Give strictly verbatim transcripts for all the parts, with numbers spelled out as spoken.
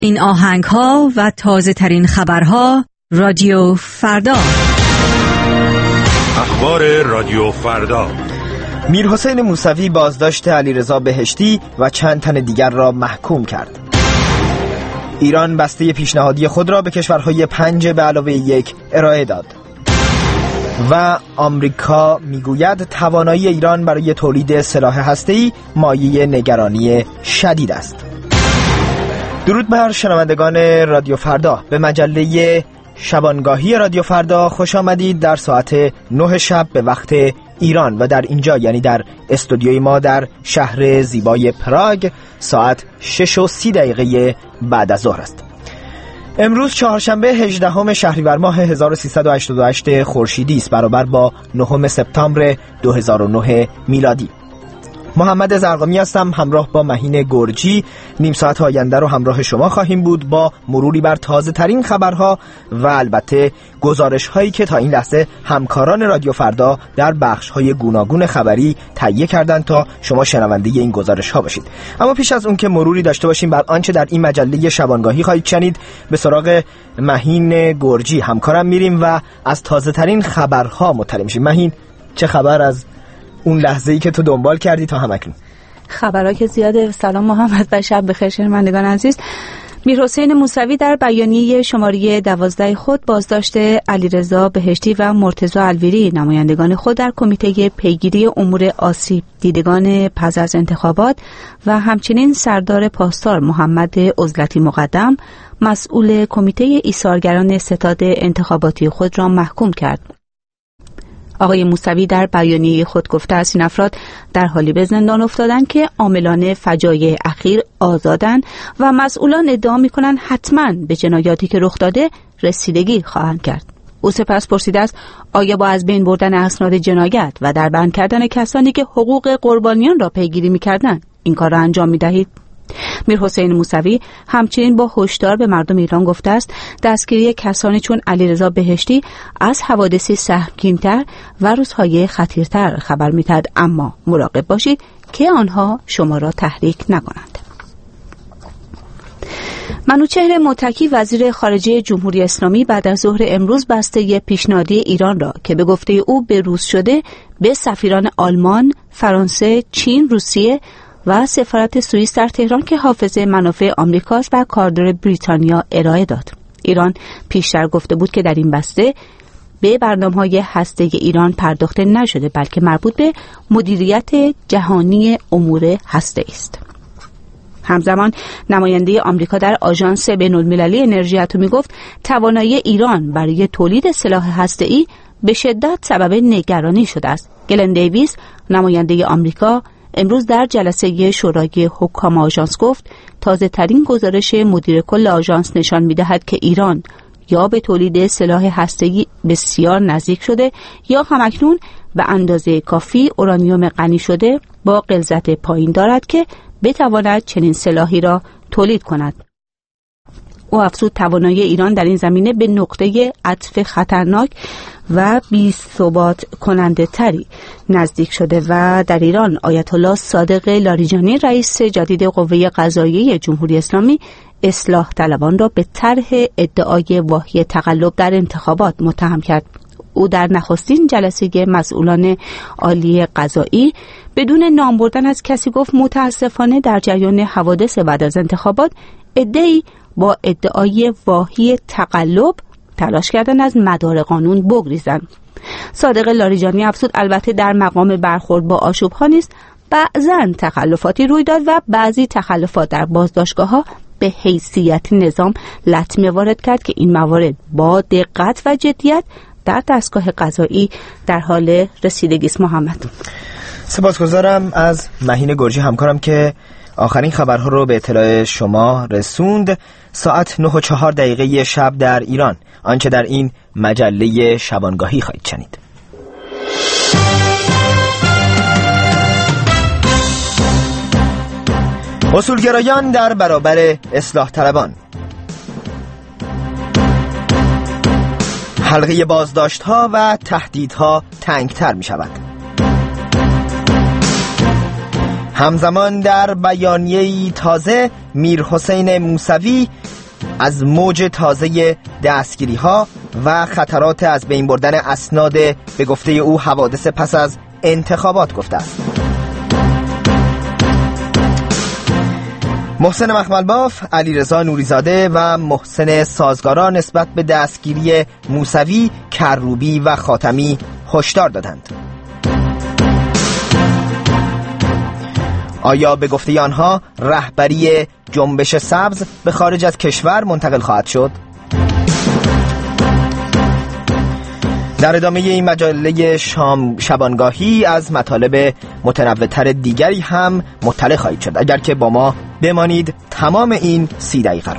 این آهنگ ها و تازه ترین خبرها رادیو فردا. اخبار رادیو فردا. میرحسین موسوی بازداشت علیرضا بهشتی و چند تن دیگر را محکوم کرد. ایران بسته پیشنهادی خود را به کشورهای پنج به علاوه یک ارائه داد. و آمریکا میگوید توانایی ایران برای تولید سلاح هسته‌ای مایه نگرانی شدید است. درود بر شنوندگان رادیو فردا. به مجله شبانگاهی رادیو فردا خوش آمدید. در ساعت نه شب به وقت ایران و در اینجا یعنی در استودیوی ما در شهر زیبای پراگ ساعت شش و سی دقیقه بعد از ظهر است. امروز چهارشنبه هجدهم شهریور ماه هزار و سیصد و هشتاد و هشت خورشیدی است، برابر با نهم سپتامبر دو هزار و نه میلادی. محمد زرقامی هستم، همراه با مهین گرجی نیم ساعت آینده رو همراه شما خواهیم بود با مروری بر تازه ترین خبرها و البته گزارش هایی که تا این لحظه همکاران رادیو فردا در بخش های گوناگون خبری تهیه کردند تا شما شنونده این گزارش ها باشید. اما پیش از اون که مروری داشته باشیم بر آنچه در این مجله شبانگاهی خواهید شنید، به سراغ مهین گرجی همکارم میریم و از تازه ترین خبرها مطلع میشیم. مهین، چه خبر از اون لحظه‌ای که تو دنبال کردی تا همکنون؟ خبرها که زیاده. سلام محمد و شب بخیر شنوندگان عزیز. میرحسین موسوی در بیانیه شماره دوازده خود بازداشت علیرضا بهشتی و مرتضی الویری نمایندگان خود در کمیته پیگیری امور آسیب دیدگان پس از انتخابات و همچنین سردار پاسدار محمد عزلتی مقدم مسئول کمیته ایثارگران ستاد انتخاباتی خود را محکوم کرد. آقای موسوی در بیانیه خود گفته است این افراد در حالی به زندان افتادند که عاملان فجایع اخیر آزادند و مسئولان ادعا می‌کنند حتماً به جنایاتی که رخ داده رسیدگی خواهند کرد. او سپس پرسیده است آیا با از بین بردن اسناد جنایت و در بند کردن کسانی که حقوق قربانیان را پیگیری می‌کردند این کار را انجام می‌دهید؟ میرحسین موسوی همچنین با هشدار به مردم ایران گفته است دستگیری کسانی چون علیرضا بهشتی از حوادثی سهمگین‌تر و روزهای خطیرتر خبر می‌دهد، اما مراقب باشید که آنها شما را تحریک نکنند. منوچهر متکی وزیر خارجه جمهوری اسلامی بعد از ظهر امروز بسته پیشنهادی ایران را که به گفته او بروز شده به سفیران آلمان، فرانسه، چین، روسیه و سفارت سوئیس در تهران که حافظ منافع آمریکاست و کاردار بریتانیا ارائه داد. ایران پیشتر گفته بود که در این بسته به برنامه‌های هسته ایران پرداخته نشده بلکه مربوط به مدیریت جهانی امور هسته است. همزمان نماینده آمریکا در آژانس بین‌المللی انرژی اتمی گفت توانایی ایران برای تولید سلاح هسته‌ای به شدت سبب نگرانی شده است. گلن دیویس نماینده آمریکا امروز در جلسه شورای حکام آژانس گفت تازه ترین گزارش مدیر کل آژانس نشان می‌دهد که ایران یا به تولید سلاح هسته‌ای بسیار نزدیک شده یا همکنون به اندازه کافی اورانیوم غنی شده با غلظت پایین دارد که بتواند چنین سلاحی را تولید کند. او افزود توانایی ایران در این زمینه به نقطه عطف خطرناک و بی‌ثبات کننده تری نزدیک شده و در ایران آیت الله صادق لاریجانی رئیس جدید قوه قضاییه جمهوری اسلامی اصلاح طلبان را به طرح ادعای واهی تقلب در انتخابات متهم کرد. او در نخستین جلسه مسئولان عالی قضایی بدون نام بردن از کسی گفت متاسفانه در جریان حوادث بعد از انتخابات عده‌ای با ادعای واهی تقلب تلاش کردن از مدار قانون بگریزند. صادق لاریجانی افزود البته در مقام برخورد با آشوب‌ها نیست بعضاً تخلفاتی روی داد و بعضی تخلفات در بازداشتگاه‌ها به حیثیت نظام لطمه وارد کرد که این موارد با دقت و جدیت در دستگاه قضایی در حال رسیدگی است. محمد، سپاسگزارم از مهین گرجی همکارم که آخرین خبرها رو به اطلاع شما رسوند. ساعت نه و چهار دقیقه شب در ایران، آنچه در این مجله شبانگاهی خواهید شنید. اصولگرایان در برابر اصلاح طلبان. حلقه بازداشت‌ها و تهدیدها تنگتر می شود. همزمان در بیانیه‌ای تازه میرحسین موسوی از موج تازه دستگیری‌ها و خطرات از بین بردن اسناد به گفته او حوادث پس از انتخابات گفته است. محسن مخملباف، علیرضا نوریزاده و محسن سازگارا نسبت به دستگیری موسوی، کروبی و خاتمی هشدار دادند. آیا به گفته آنها رهبری جنبش سبز به خارج از کشور منتقل خواهد شد؟ در ادامه این مجله شام شبانگاهی از مطالب متنوع‌تر دیگری هم مطلع خواهید شد. اگر که با ما بمانید تمام این سی دقیقه رو.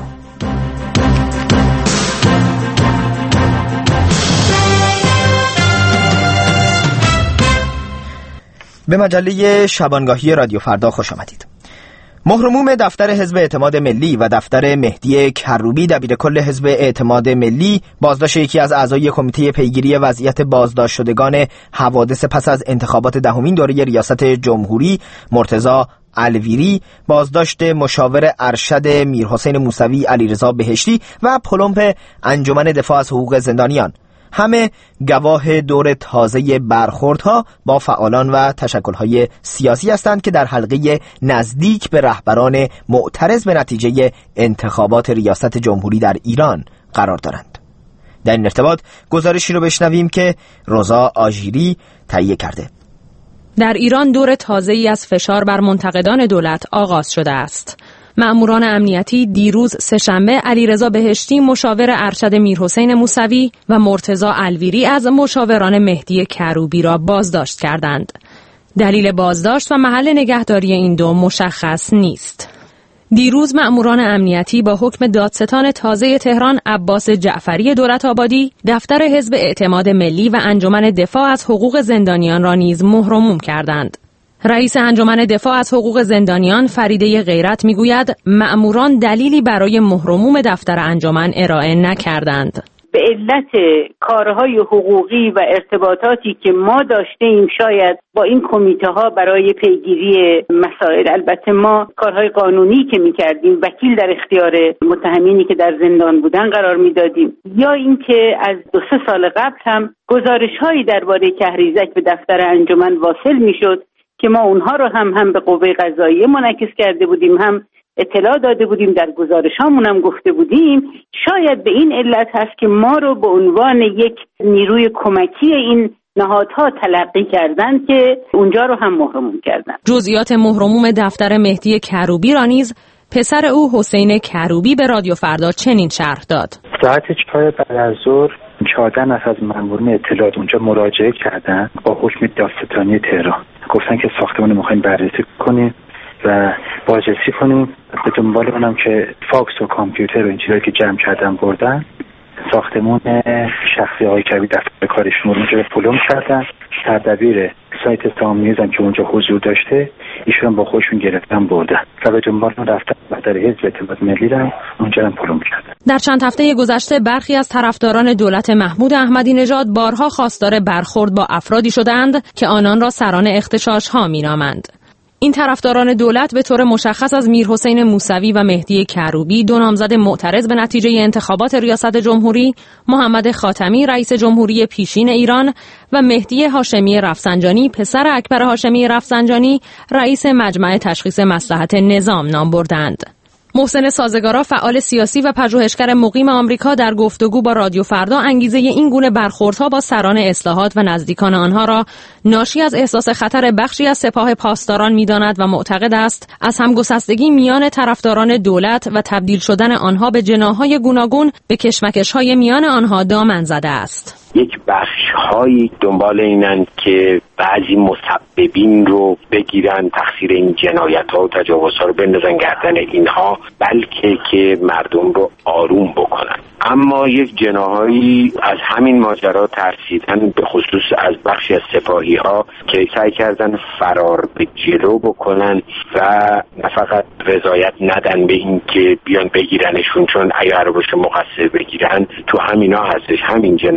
به مجله شبانگاهی رادیو فردا خوش آمدید. مهرعموم دفتر حزب اعتماد ملی و دفتر مهدی کروبی دبیرکل حزب اعتماد ملی بازداشت یکی از اعضای کمیته پیگیری وضعیت بازداشت شدگان حوادث پس از انتخابات دهمین دوره ریاست جمهوری مرتضی الویری، بازداشت مشاور ارشد میرحسین موسوی علیرضا بهشتی و پلمپ انجمن دفاع از حقوق زندانیان همه گواه دور تازه برخوردها با فعالان و تشکل‌های سیاسی هستند که در حلقه نزدیک به رهبران معترض به نتیجه انتخابات ریاست جمهوری در ایران قرار دارند. در این ارتباط گزارشی رو بشنویم که رضا آژیری تهیه کرده. در ایران دور تازه‌ای از فشار بر منتقدان دولت آغاز شده است. مأموران امنیتی دیروز سه‌شنبه علیرضا بهشتی مشاور ارشد میرحسین موسوی و مرتضی الویری از مشاوران مهدی کروبی را بازداشت کردند. دلیل بازداشت و محل نگهداری این دو مشخص نیست. دیروز مأموران امنیتی با حکم دادستان تازه تهران عباس جعفری دولت‌آبادی دفتر حزب اعتماد ملی و انجمن دفاع از حقوق زندانیان را نیز مهرعموم کردند. رئیس انجمن دفاع از حقوق زندانیان فریده غیرت میگوید مأموران دلیلی برای مهرعموم دفتر انجمن ارائه نکردند. به علت کارهای حقوقی و ارتباطاتی که ما داشتیم شاید با این کمیته ها برای پیگیری مسائل، البته ما کارهای قانونی که میکردیم وکیل در اختیار متهمینی که در زندان بودن قرار میدادیم، یا اینکه از دو سه سال قبل هم گزارش هایی درباره کهریزک به دفتر انجمن واصل میشد که ما اونها رو هم هم به قوه قضاییه منعکس کرده بودیم، هم اطلاع داده بودیم، در گزارش هامون هم گفته بودیم. شاید به این علت هست که ما رو به عنوان یک نیروی کمکی این نهادها تلقی کردن که اونجا رو هم مهرعموم کردن. جزئیات مهرعموم دفتر مهدی کروبی را نیز پسر او حسین کروبی به رادیو فردا چنین شرح داد. ساعت چهار بعد از ظهر چهارده نفر از مامورین اطلاعات اونجا مراجعه کردن با حکم دادستانی تهران. گفتن که ساختمان می‌خوایم بررسی کنیم و بازرسی کنیم. به دنبال اونم که فاکس و کامپیوتر و این چیزایی که جمع کردن بردن. ساختمون شخصی آقای کروبی دفتر کارشون رو اونجا پلم کردن. سردبیر سایت سام نیوز هم که اونجا حضور داشته ایشون با خودشون گرفتن بردن و به دنبال اون رفتن دفتر حزب اعتماد ملی رو اونجا هم پلم کردن. در چند هفته گذشته برخی از طرفداران دولت محمود احمدی نژاد بارها خواستار برخورد با افرادی شدند که آنان را سران اغتشاش‌ها می‌نامند. این طرفداران دولت به طور مشخص از میرحسین موسوی و مهدی کروبی، دو نامزد معترض به نتیجه انتخابات ریاست جمهوری، محمد خاتمی رئیس جمهوری پیشین ایران و مهدی هاشمی رفسنجانی پسر اکبر هاشمی رفسنجانی رئیس مجمع تشخیص مصلحت نظام نام بردند. محسن سازگارا فعال سیاسی و پژوهشگر مقیم آمریکا در گفتگو با رادیو فردا انگیزه این گونه برخوردها با سران اصلاحات و نزدیکان آنها را ناشی از احساس خطر بخشی از سپاه پاسداران می‌داند و معتقد است از همگسستگی میان طرفداران دولت و تبدیل شدن آنها به جناح‌های گوناگون به کشمکش‌های میان آنها دامن زده است. یک بخش‌هایی دنبال اینن که بعضی مسببین رو بگیرن، تقصیر این جنایت‌ها و تجاوزها رو بندازن گردن اینها، بلکه که مردم رو آروم بکنن. اما یک جناحایی از همین ماجرا ترسیدن، به خصوص از بخشی از سپاهی‌ها که سعی کردن فرار به جلو بکنن و نه فقط رضایت ندن به این که بیان بگیرنشون، چون اگر باشه مقصر بگیرن تو همینا هستش، همین جناح این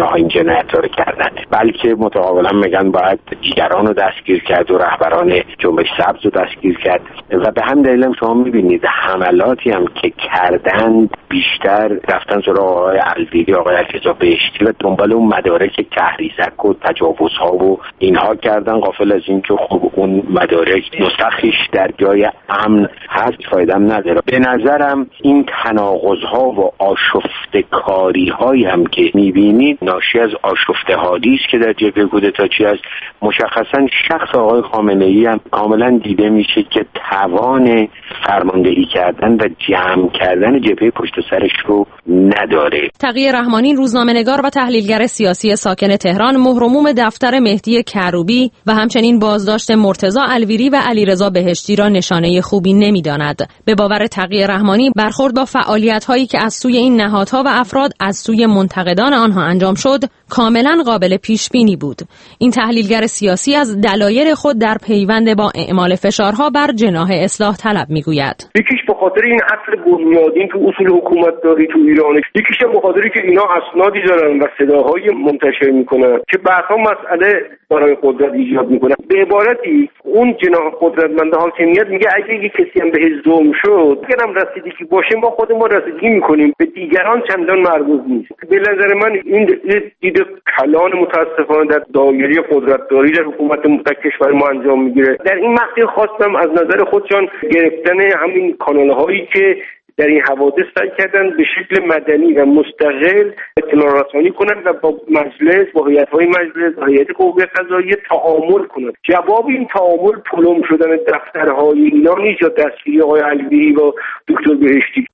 جنایت‌ها رو کردن، بلکه متقابلا میگن باید دیگران رو دستگیر کرد و رهبران جنبش سبز رو دستگیر کرد و به هم دلیل شما میبینید حملاتی هم که کردن بیشتر رفتن سراغ آقای الویری، آقای علیرضا بهشتی و دنبال اون مدارک تحریزک و تجاوزها و اینها کردن، غافل از این که خب اون مدارک نسخیش در جای امن هست فایده هم نداره. به نظرم این تناقض‌ها و آشفته‌کاری‌هایی هم که می‌بینید ناشی از آشفته حالی است که در جبهه کودتاچی است. مشخصاً شخص آقای خامنه‌ای هم کاملاً دیده میشه که توان فرماندهی کردن و جمع کردن جبهه پشت سرش رو نداره. تقی رحمانی، روزنامه‌نگار و تحلیلگر سیاسی ساکن تهران، مهرموم دفتر مهدی کروبی و همچنین بازداشت مرتضی الویری و علیرضا بهشتی را نشانه خوبی نمی‌داند. به باور تقی رحمانی، برخورد با فعالیت‌هایی که از سوی این نهادها و افراد از سوی منتقدان آنها انجام شد، کاملا قابل پیش‌بینی بود. این تحلیلگر سیاسی از دلایل خود در پیوند با اعمال فشارها بر جناح اصلاح طلب میگوید. یکیش به خاطر این اصل بنیادین تو اصول حکومت داری تو ایران، یکیش به خاطری که اینا اسنادی دارن و صداهای منتشر میکنن که بعدها مسئله برای قدرت ایجاد میکنن. به عبارتی اون جناح قدرتمند حاکمیت میگه اگه یک کسی هم بهش ظلم شد، اگرم رسیدگی باشه ما خودمون رسیدگی میکنیم، به دیگران چندان مربوط نیست. به نظر من این دید کلان متاسفانه در دایره قدرتداری در حکومت کشور ما انجام میگیره. در این مقطع خواستم از نظر خودشان گرفتن همین کانال‌هایی که در این حوادث سعی کردن به شکل مدنی و مستقل اطلاع رسانی کنند و با مجلس، با هیئت‌های مجلس، با هیئت قوه قضاییه تعامل کنند. جواب این تعامل پلم شدن دفترهای اینا نیست یا دستگیری آقای الویری و دکتر بهشتی.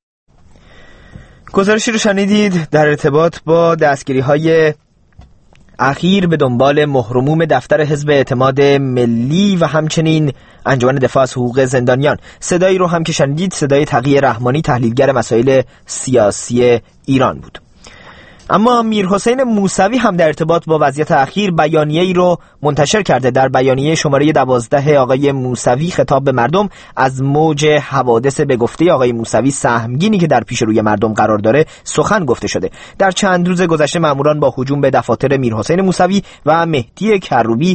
گزارشی رو شنیدید در ارتباط با دستگیری‌های اخیر به دنبال مهرموم دفتر حزب اعتماد ملی و همچنین انجمن دفاع از حقوق زندانیان. صدایی رو هم که شنیدید صدای تقی رحمانی، تحلیلگر مسائل سیاسی ایران بود. اما میرحسین موسوی هم در ارتباط با وضعیت اخیر بیانیه‌ای رو منتشر کرده. در بیانیه شماره دوازده آقای موسوی خطاب به مردم از موج حوادث به گفته آقای موسوی سهمگینی که در پیش روی مردم قرار داره سخن گفته شده. در چند روز گذشته ماموران با هجوم به دفاتر میرحسین موسوی و مهدی کروبی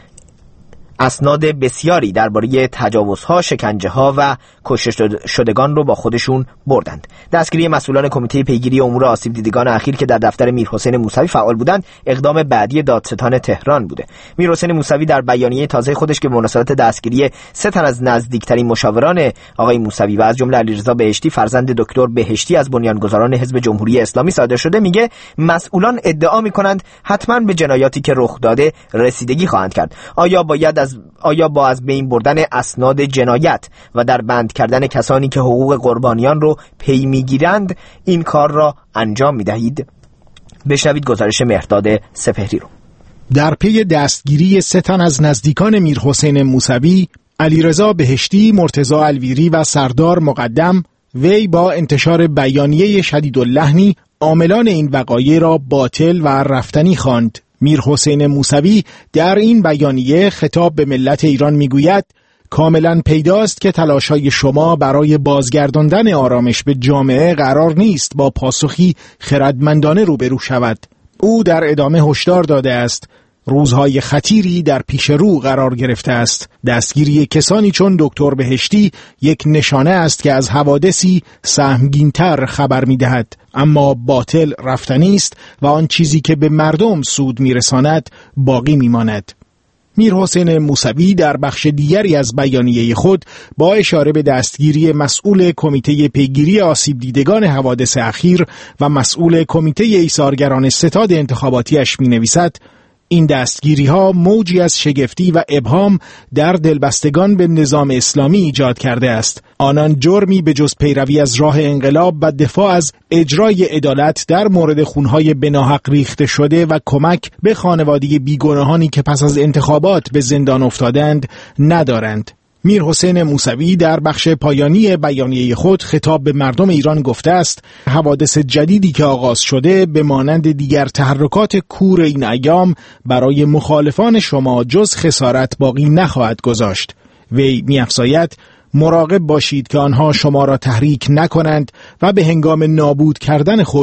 اسناد بسیاری درباره تجاوزها، شکنجه‌ها و کشته شدگان رو با خودشون بردند. دستگیری مسئولان کمیته پیگیری امور آسیب دیدگان اخیر که در دفتر میرحسین موسوی فعال بودند، اقدام بعدی دادستان تهران بوده. میرحسین موسوی در بیانیه تازه خودش که به مناسبت دستگیری سه تن از نزدیکترین مشاوران آقای موسوی و از جمله علیرضا بهشتی فرزند دکتر بهشتی از بنیانگذاران حزب جمهوری اسلامی صادر شده، میگه مسئولان ادعا میکنند حتما به جنایاتی که رخ داده رسیدگی خواهند کرد. آیا باید از آیا با از بین بردن اسناد جنایت و در بند کردن کسانی که حقوق قربانیان رو پی میگیرند این کار را انجام میدهید؟ بشنوید گزارش مهرداد سپهری رو. در پی دستگیری سه تن از نزدیکان میرحسین موسوی، علیرضا بهشتی، مرتضی الویری و سردار مقدم، وی با انتشار بیانیه شدیداللحنی عاملان این وقایع را باطل و رفتنی خواند. میرحسین موسوی در این بیانیه خطاب به ملت ایران میگوید کاملا پیداست که تلاش‌های شما برای بازگرداندن آرامش به جامعه قرار نیست با پاسخی خردمندانه روبرو شود. او در ادامه هشدار داده است روزهای خطیری در پیش رو قرار گرفته است. دستگیری کسانی چون دکتر بهشتی یک نشانه است که از حوادثی سهمگین‌تر خبر می‌دهد، اما باطل رفتنی است و آن چیزی که به مردم سود می‌رساند باقی می‌ماند. میرحسین موسوی در بخش دیگری از بیانیه خود با اشاره به دستگیری مسئول کمیته پیگیری آسیب دیدگان حوادث اخیر و مسئول کمیته ایثارگران ستاد انتخاباتیش می‌نویسد این دستگیری ها موجی از شگفتی و ابهام در دلبستگان به نظام اسلامی ایجاد کرده است. آنان جرمی به جز پیروی از راه انقلاب و دفاع از اجرای عدالت در مورد خونهای بناحق ریخته شده و کمک به خانواده بیگناهانی که پس از انتخابات به زندان افتادند ندارند. میرحسین موسوی در بخش پایانی بیانیه خود خطاب به مردم ایران گفته است حوادث جدیدی که آغاز شده به مانند دیگر تحرکات کور این ایام برای مخالفان شما جز خسارت باقی نخواهد گذاشت. وی می‌افزاید مراقب باشید که آنها شما را تحریک نکنند و به هنگام نابود کردن خود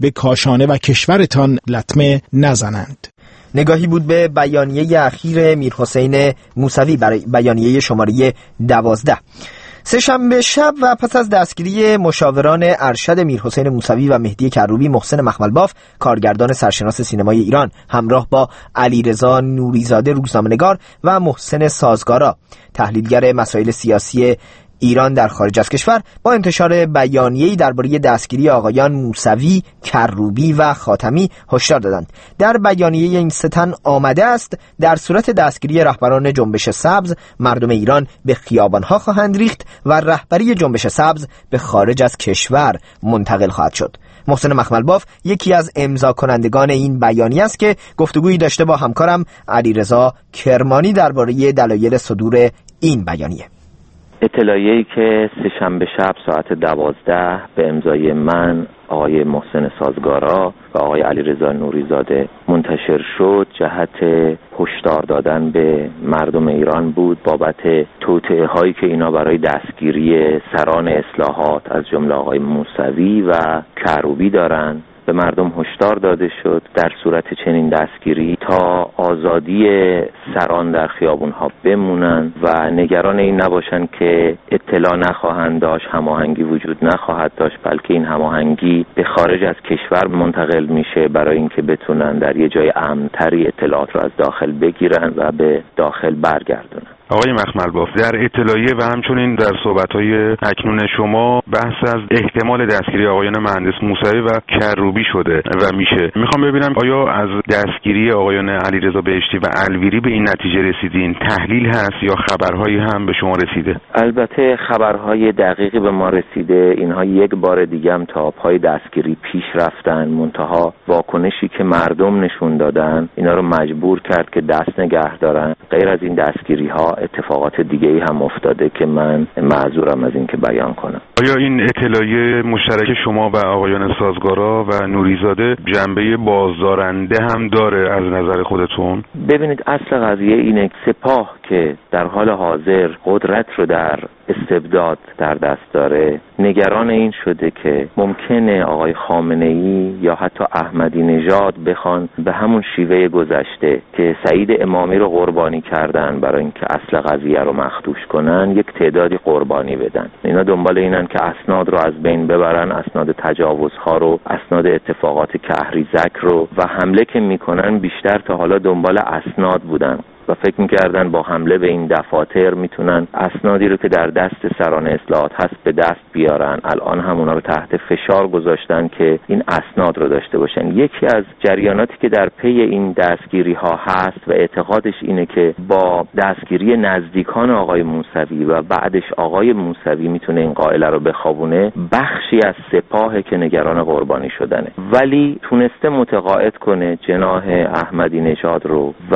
به کاشانه و کشورتان لطمه نزنند. نگاهی بود به بیانیه اخیر میرحسین موسوی برای بیانیه شماره دوازده. سه‌شنبه شب و پس از دستگیری مشاوران ارشد میرحسین موسوی و مهدی کروبی، محسن مخملباف کارگردان سرشناس سینمای ایران همراه با علیرضا نوریزاده روزنامه‌نگار و محسن سازگارا تحلیلگر مسائل سیاسی ایران در خارج از کشور با انتشار بیانیه‌ای درباره دستگیری آقایان موسوی، کروبی و خاتمی هشدار دادند. در بیانیه این سه تن آمده است در صورت دستگیری رهبران جنبش سبز، مردم ایران به خیابان‌ها خواهند ریخت و رهبری جنبش سبز به خارج از کشور منتقل خواهد شد. محسن مخملباف یکی از امضا کنندگان این بیانیه است که گفتگویی داشته با همکارم علیرضا کرمانی درباره دلایل صدور این بیانیه. اطلاعیه‌ای که سه‌شنبه شب ساعت دوازده به امضای من، آقای محسن سازگارا و آقای علیرضا نوریزاده منتشر شد جهت هشدار دادن به مردم ایران بود بابت توطئه هایی که اینا برای دستگیری سران اصلاحات از جمله آقای موسوی و کروبی دارن. به مردم هشدار داده شد در صورت چنین دستگیری تا آزادی سران در خیابونها بمونن و نگران این نباشن که اطلاع نخواهند داشت، هماهنگی وجود نخواهد داشت، بلکه این هماهنگی به خارج از کشور منتقل میشه برای اینکه بتونن در یه جای امن‌تری اطلاعات رو از داخل بگیرن و به داخل برگردونن. آقای مخملباف، در اطلاعیه و همچنین در صحبت‌های اکنون شما بحث از احتمال دستگیری آقایان مهندس موسوی و کروبی شده و میشه. میخوام ببینم آیا از دستگیری آقایان علیرضا بهشتی و الویری به این نتیجه رسیدین؟ تحلیل هست یا خبرهایی هم به شما رسیده؟ البته خبرهای دقیقی به ما رسیده. اینها یک بار دیگه هم تا پای دستگیری پیش رفتن، منتها واکنشی که مردم نشون دادن اینا رو مجبور کرد که دست نگه دارن. غیر از این دستگیری‌ها اتفاقات دیگه‌ای هم افتاده که من معذورم از این که بیان کنم. آیا این اطلاعیه مشترک شما و آقایان سازگارا و نوریزاده جنبه بازدارنده هم داره از نظر خودتون؟ ببینید، اصل قضیه اینه که سپاه که در حال حاضر قدرت رو در استبداد در دست داره، نگران این شده که ممکنه آقای خامنه‌ای یا حتی احمدی نژاد بخوان به همون شیوه گذشته که سعید امامی رو قربانی کردن برای اینکه اصل قضیه رو مخدوش کنن، یک تعدادی قربانی بدن. اینا دنبال اینن که اسناد رو از بین ببرن، اسناد تجاوزها رو، اسناد اتفاقات کهریزک رو، و حمله که میکنن بیشتر تا حالا دنبال اسناد بودن و فکر میکردن با حمله به این دفاتر میتونن اسنادی رو که در دست سران اصلاحات هست به دست بیارن. الان هم اونا رو تحت فشار گذاشتن که این اسناد رو داشته باشن. یکی از جریاناتی که در پی این دستگیری ها هست و اعتقادش اینه که با دستگیری نزدیکان آقای موسوی و بعدش آقای موسوی میتونه این قائله رو بخوابونه. بخشی از سپاه که نگران قربانی شدنه، ولی تونسته متقاعد کنه جناح احمدی نژاد رو و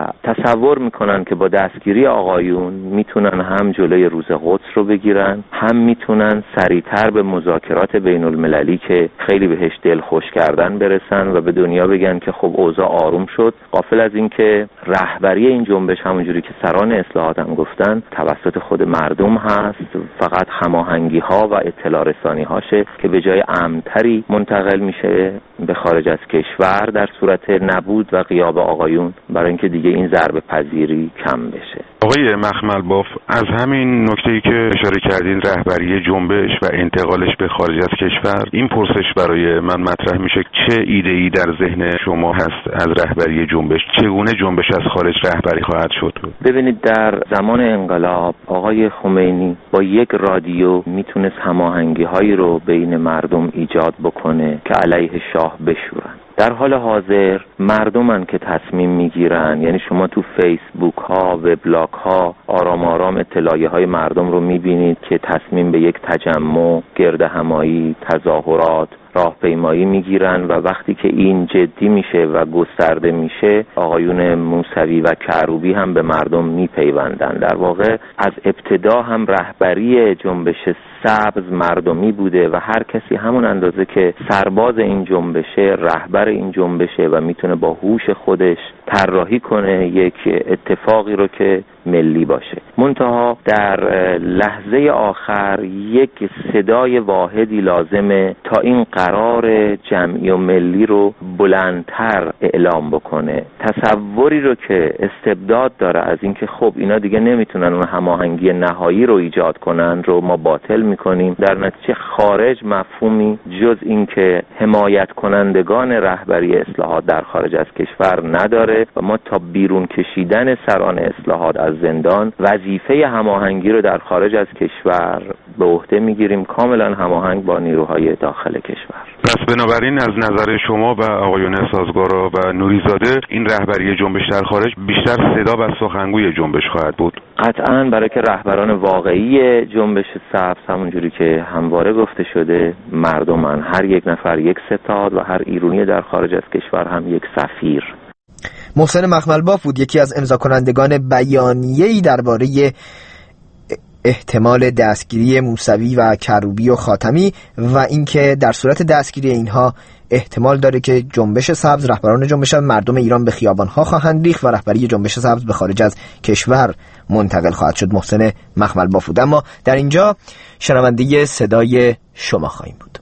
تصور میکنن که با دستگیری آقایون میتونن هم جلوی روز قدس رو بگیرن، هم میتونن سریعتر به مذاکرات بین المللی که خیلی بهش دل خوش کردن برسن و به دنیا بگن که خب اوضاع آروم شد، غافل از این که رهبری این جنبش همونجوری که سران اصلاحات هم گفتن توسط خود مردم هست. فقط هماهنگی ها و اطلاع رسانی هاشه که به جای امن‌تری منتقل میشه به خارج از کشور در صورت نبود و غیاب آقایون، برای اینکه دیگه این ضربه پذیری کم بشه. آقای مخملباف، از همین نکته‌ای که اشاره کردین، رهبری جنبش و انتقالش به خارج از کشور، این پرسش برای من مطرح میشه چه ایده‌ای در ذهن شما هست از رهبری جنبش؟ چگونه جنبش از خارج رهبری خواهد شد؟ ببینید، در زمان انقلاب آقای خمینی با یک رادیو میتونست هماهنگی‌هایی رو بین مردم ایجاد بکنه که علیه شاه بشورن. در حال حاضر مردمن که تصمیم میگیرن. یعنی شما تو فیسبوک ها، وبلاگ ها آرام آرام اطلاعیه های مردم رو میبینید که تصمیم به یک تجمع، گرد همایی، تظاهرات، راهپیمایی میگیرن و وقتی که این جدی میشه و گسترده میشه، آقایون موسوی و کروبی هم به مردم میپیوندن. در واقع از ابتدا هم رهبری جنبش سبز مردمی بوده و هر کسی همون اندازه که سرباز این جنبشه، رهبر این جنبشه و میتونه با هوش خودش طراحی کنه یک اتفاقی رو که ملی باشه. منتها در لحظه آخر یک صدای واحدی لازمه تا این قرار جمعی و ملی رو بلندتر اعلام بکنه. تصوری رو که استبداد داره از اینکه خب اینا دیگه نمیتونن اون هماهنگی نهایی رو ایجاد کنن رو ما باطل میکنیم، در نتیجه خارج مفهومی جز اینکه حمایت کنندگان رهبری اصلاحات در خارج از کشور نداره و ما تا بیرون کشیدن سران اصلاحات از زندان وظیفه هماهنگی رو در خارج از کشور به عهده میگیریم، کاملا هماهنگ با نیروهای داخل کشور. پس بنابراین از نظر شما و آقایون سازگارا و نوریزاده این رهبری جنبش در خارج بیشتر صدا و سخنگوی جنبش خواهد بود؟ قطعاً، برای که رهبران واقعی جنبش سبز همونجوری که همواره گفته شده مردمان، هر یک نفر یک ستاد و هر ایرانی در خارج از کشور هم یک سفیر. محسن مخملباف بود یکی از امضا کنندگان بیانیه‌ای درباره احتمال دستگیری موسوی و کروبی و خاتمی و اینکه در صورت دستگیری اینها احتمال داره که جنبش سبز، رهبران جنبش مردم ایران به خیابان‌ها خواهند ریخت و رهبری جنبش سبز به خارج از کشور منتقل خواهد شد. محسن مخملباف بود. اما در اینجا شنونده صدای شما خواهیم بود.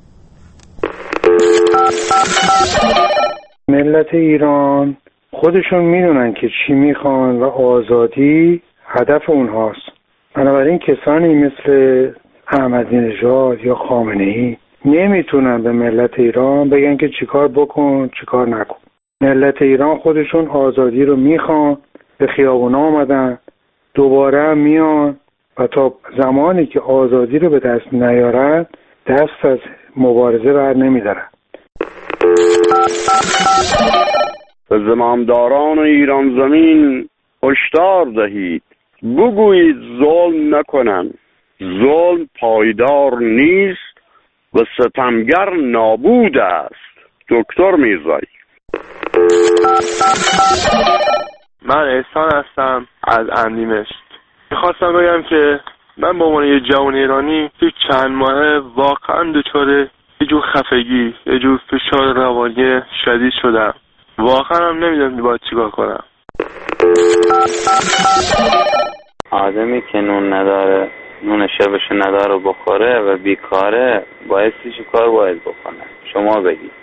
ملت ایران خودشون میدونن که چی میخوان و آزادی هدف اونهاست. بنابراین کسانی مثل احمدی نژاد یا خامنه‌ای نمیتونن به ملت ایران بگن که چیکار بکن چیکار نکن. ملت ایران خودشون آزادی رو میخوان، به خیابونا آمدن، دوباره میان و تا زمانی که آزادی رو به دست نیارن دست از مبارزه بر نمیدارن. به زمامداران ایران زمین هشدار دهید، بگویید ظلم نکنند، ظلم پایدار نیست و ستمگر نابود است. دکتر میرزایی. من احسان هستم از اندیمشت. میخواستم بگم که من به عنوان یه جوان ایرانی توی چند ماه واقعا دچار یه جور خفگی، یه جور فشار روانی شدید شدم. واقعا هم نمیدونم باید چیکار کنم. آدمی که نون نداره، نون شبش نداره بخوره و بیکاره، بایستی چی کار باید بکنه؟ شما بگید.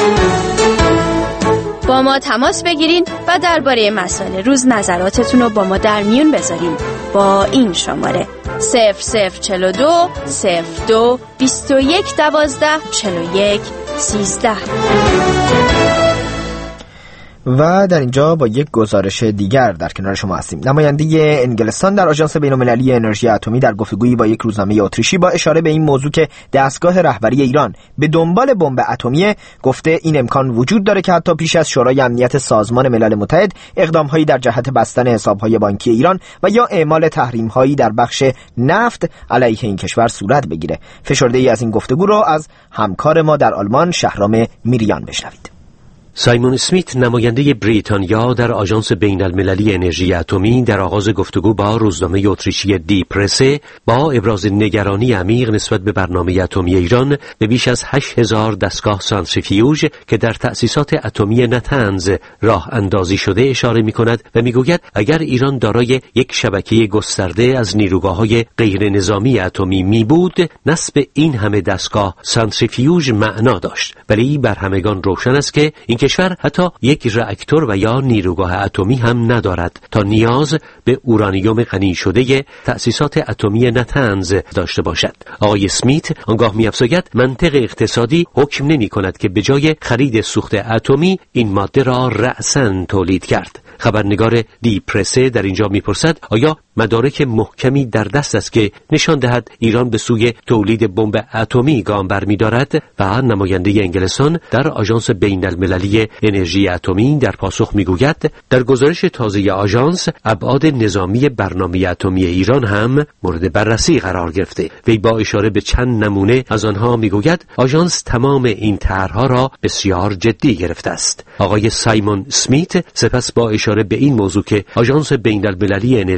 با ما تماس بگیرین و درباره مسائل روز نظراتتون رو با ما در میون بذارین با این شماره صفر صفر چهل و دو صفر دو بیست و یک دوازده چهل و یک سیزده. و در اینجا با یک گزارش دیگر در کنار شما هستیم. نماینده انگلستان در آژانس بین‌المللی انرژی اتمی در گفتگویی با یک روزنامه اتریشی با اشاره به این موضوع که دستگاه رهبری ایران به دنبال بمب اتمی گفته این امکان وجود داره که حتی پیش از شورای امنیت سازمان ملل متحد اقدام‌هایی در جهت بستن حساب‌های بانکی ایران و یا اعمال تحریم‌هایی در بخش نفت علیه این کشور صورت بگیره. فشرده‌ای از این گفتگو رو از همکار ما در آلمان شهرام میریان بشنوید. سایمون اسمیت، نماینده بریتانیا در آژانس بین‌المللی انرژی اتمی، در آغاز گفتگو با روزنامه اتریشی دی پرسه با ابراز نگرانی عمیق نسبت به برنامه اتمی ایران به بیش از هشت هزار دستگاه سانتریفیوژ که در تأسیسات اتمی نتنز راه اندازی شده اشاره می‌کند و می‌گوید اگر ایران دارای یک شبکه گسترده از نیروگاه‌های غیر نظامی اتمی می‌بود، نصب این همه دستگاه سانتریفیوژ معنا داشت. ولی بر همگان روشن است که این کشور حتی یک راکتور و یا نیروگاه اتمی هم ندارد تا نیاز به اورانیوم غنی شده تأسیسات اتمی نتنز داشته باشد. آقای اسمیت آنگاه می‌افزاید منطق اقتصادی حکم نمی‌کند که به جای خرید سوخت اتمی این ماده را رأساً تولید کرد. خبرنگار دی پرسه در اینجا میپرسد آیا مدارک محکمی در دست است که نشان دهد ایران به سوی تولید بمب اتمی گام برمی‌دارد؟ و نماینده انگلستان در آژانس بین‌المللی انرژی اتمی در پاسخ میگوید در گزارش تازه آژانس ابعاد نظامی برنامه اتمی ایران هم مورد بررسی قرار گرفته. وی با اشاره به چند نمونه از آنها میگوید آژانس تمام این طرح‌ها را بسیار جدی گرفته است. آقای سایمون اسمیت سپس با اشاره به این موضوع که آژانس بین‌المللی انرژی اتمی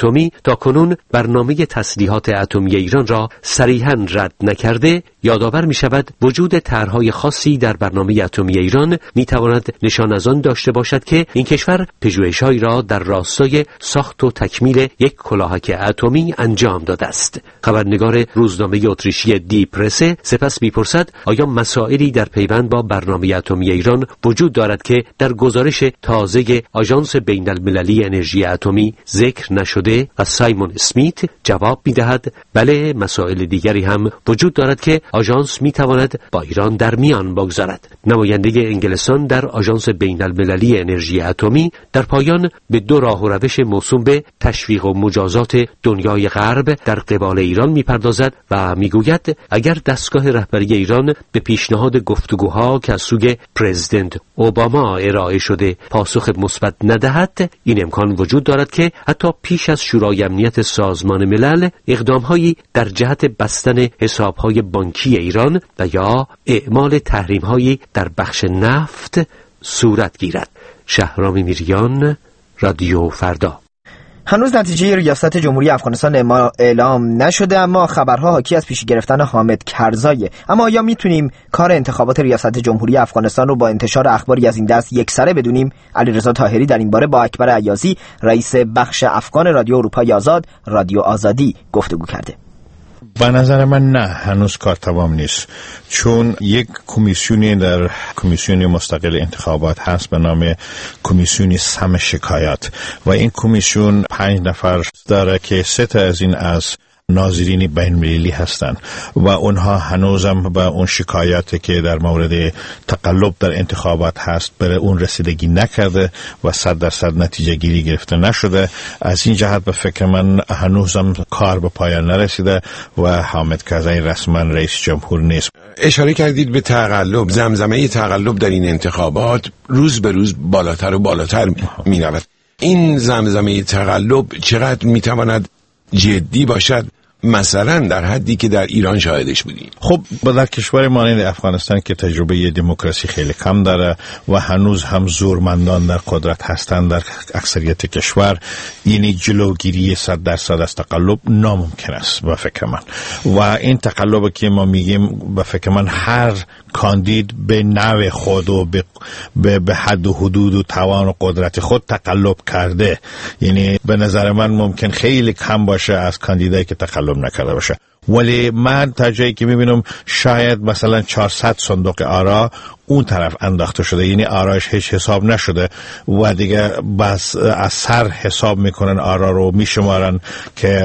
اتمی تاکنون برنامه تسلیحات اتمی ایران را صریحاً رد نکرده، یادآور می شود وجود طرح‌های خاصی در برنامه اتمی ایران می تواند نشان از آن داشته باشد که این کشور پژوهش‌هایی را در راستای ساخت و تکمیل یک کلاهک اتمی انجام داده است. خبرنگار روزنامه اتریشی دی پرسه سپس می‌پرسد آیا مسائلی در پیوند با برنامه اتمی ایران وجود دارد که در گزارش تازه آژانس بین‌المللی انرژی اتمی ذکر نشده؟ و سایمون اسمیت جواب می‌دهد بله، مسائل دیگری هم وجود دارد که آژانس می‌تواند با ایران در میان بگذارد. نماینده انگلستان در آژانس بین‌المللی انرژی اتمی در پایان به دو راه و روش موسوم به تشویق و مجازات دنیای غرب در قبال ایران می‌پردازد و می‌گوید اگر دستگاه رهبری ایران به پیشنهاد گفتگوها که از سوی پرزیدنت اوباما ارائه شده پاسخ مثبت ندهد، این امکان وجود دارد که حتی پیش از شورای امنیت سازمان ملل اقدام‌هایی در جهت بستن حساب‌های بانکی ایران و یا اعمال تحریم‌هایی در بخش نفت صورت گیرد. شهرام میریان، رادیو فردا. هنوز نتیجه ریاست جمهوری افغانستان اعلام نشده، اما خبرها حاکی از پیشی گرفتن حامد کرزایه. اما آیا میتونیم کار انتخابات ریاست جمهوری افغانستان رو با انتشار اخباری از این دست یکسره بدونیم؟ علیرضا طاهری در این باره با اکبر عیاضی، رئیس بخش افغان رادیو اروپای آزاد، رادیو آزادی گفتگو کرده. به نظر من نه، هنوز کار تمام نیست، چون یک کمیسیونی در کمیسیون مستقل انتخابات هست به نام کمیسیون سم شکایات و این کمیسیون پنج نفر داره که سه تا از این از ناظرین بین‌المللی هستند و اونها هنوزم به اون شکایاتی که در مورد تقلب در انتخابات هست برای اون رسیدگی نکرده و صد درصد نتیجه گیری گرفته نشده. از این جهت به فکر من هنوزم کار به پایان نرسیده و حامد کرزی رسما رئیس جمهور نیست. اشاره کردید به تقلب. زمزمه تقلب در این انتخابات روز به روز بالاتر و بالاتر می رود. این زمزمه تقلب چقدر می تواند جدی باشد، مثلا در حدی که در ایران شاهدش بودیم؟ خب در کشور مانند افغانستان که تجربه دموکراسی خیلی کم داره و هنوز هم زورمندان در قدرت هستند در اکثریت کشور، یعنی جلوگیری صد درصد از تقلب ناممکن است به فکر من. و این تقلب که ما میگیم به فکر من هر کاندید به نوع خود و به, به, به حد و حدود و توان و قدرت خود تقلب کرده. یعنی به نظر من ممکن خیلی کم باشه از کاندیدایی که تقلب نکرده باشه. ولی من تا جایی که میبینم شاید مثلا چهارصد صندوق آرا اون طرف انداخته شده، یعنی آرایش هیچ حساب نشده و دیگه بس از سر حساب میکنن آرا رو میشمارن که